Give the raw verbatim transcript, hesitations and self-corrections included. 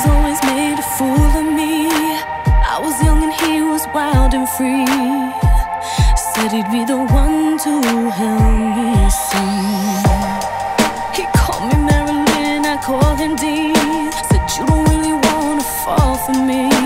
always made a fool of me. I was young and he was wild and free. Said he'd be the one to help me sing. He called me Marilyn, I called him Dean. Said you don't really wanna fall for me.